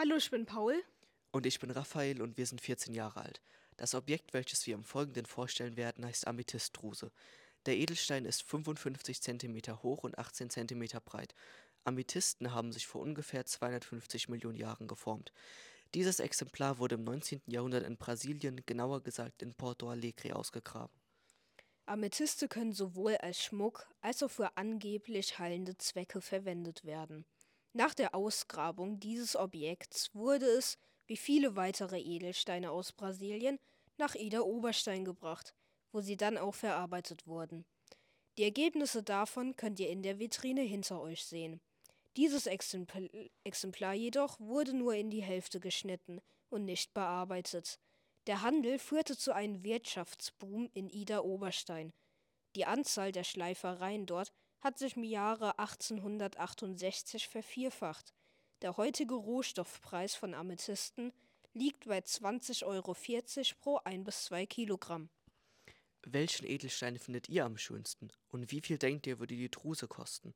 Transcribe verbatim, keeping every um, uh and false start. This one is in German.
Hallo, ich bin Paul. Und ich bin Raphael und wir sind vierzehn Jahre alt. Das Objekt, welches wir im Folgenden vorstellen werden, heißt Amethystdruse. Der Edelstein ist fünfundfünfzig Zentimeter hoch und achtzehn Zentimeter breit. Amethysten haben sich vor ungefähr zweihundertfünfzig Millionen Jahren geformt. Dieses Exemplar wurde im neunzehnten Jahrhundert in Brasilien, genauer gesagt in Porto Alegre, ausgegraben. Amethyste können sowohl als Schmuck als auch für angeblich heilende Zwecke verwendet werden. Nach der Ausgrabung dieses Objekts wurde es, wie viele weitere Edelsteine aus Brasilien, nach Ida-Oberstein gebracht, wo sie dann auch verarbeitet wurden. Die Ergebnisse davon könnt ihr in der Vitrine hinter euch sehen. Dieses Exempl- Exemplar jedoch wurde nur in die Hälfte geschnitten und nicht bearbeitet. Der Handel führte zu einem Wirtschaftsboom in Ida-Oberstein. Die Anzahl der Schleifereien dort hat sich im Jahre achtzehnhundertachtundsechzig vervierfacht. Der heutige Rohstoffpreis von Amethysten liegt bei zwanzig Euro vierzig pro ein bis zwei Kilogramm. Welchen Edelstein findet ihr am schönsten? Und wie viel denkt ihr, würde die Druse kosten?